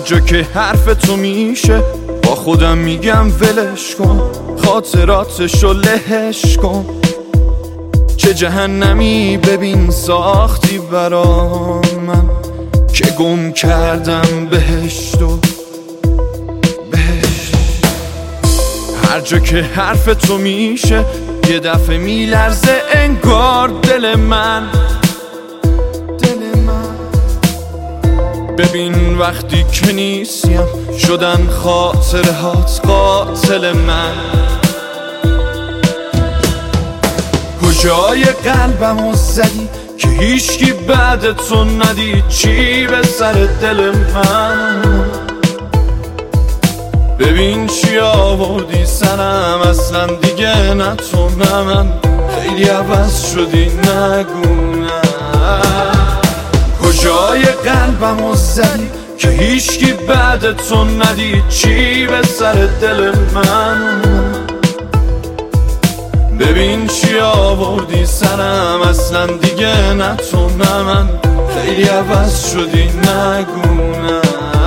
جا که حرف تو میشه با خودم میگم ولش کن، خاطراتشو لهش کن. چه جهنمی ببین ساختی برا من که گم کردم بهشت و بهشت. هر جا که حرف تو میشه یه دفعه میلرزه انگار دل من. ببین وقتی که نیستیم شدن خاطرهات قاتل من. کجای قلبمو زدی که هیچکی بعد تو ندید؟ چی به سر دل من؟ ببین چی آوردی سرم، اصلا دیگه نه تو نه من. خیلی عوض شدی نگو نه. کجای قلبمو زدی که هیچکی بعد تو ندید؟ چی به سر دل من؟ ببین چی آوردی سرم، اصلا دیگه نه تو نه من. خیلی عوض شدی نگو نه.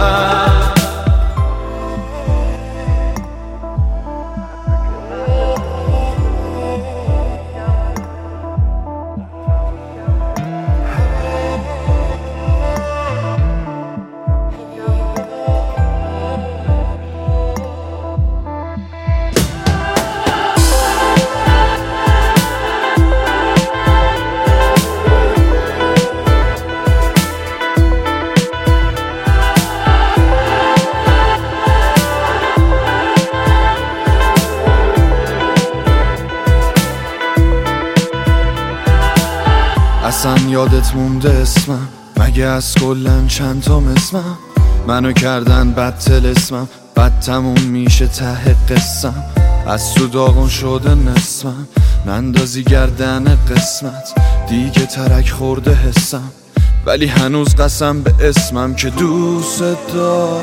اصلا یادت مونده اسمم؟ مگه از کلن چند تا اسمم؟ منو کردن بد طلسمم، بد تموم میشه ته قسم. از تو داغون شده نسمم، نندازی گردن قسمت. دیگه ترک خورده حسم، ولی هنوز قسم به اسمم که دوست دارم.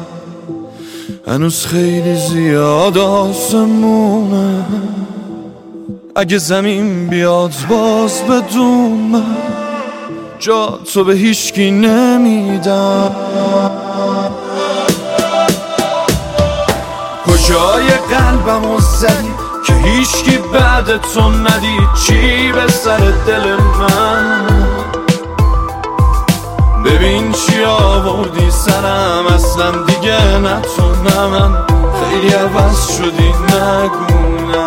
هنوز خیلی زیاد آسمونه، اگه زمین بیاد باز بدون من، جا تو به هیچکی نمیدم. کجای قلبمو زدی که هیچکی بعد تو ندید؟ چی به سر دل من؟ ببین چی آوردی سرم، اصلا دیگه نه تو نه من. خیلی عوض شدی نگو نه.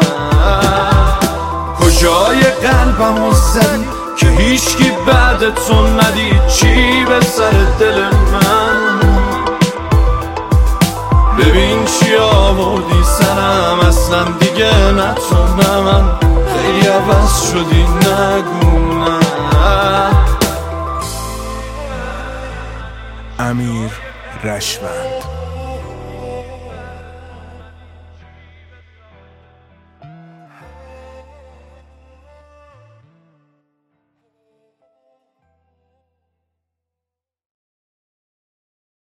کجای قلبمو زدی که هیچکی بعد تو ندید؟ چی به سر دل من؟ ببین چی آوردی سرم، اصلا دیگه نه تو نه من. خیلی عوض شدی نگو نه. امیر رشوند.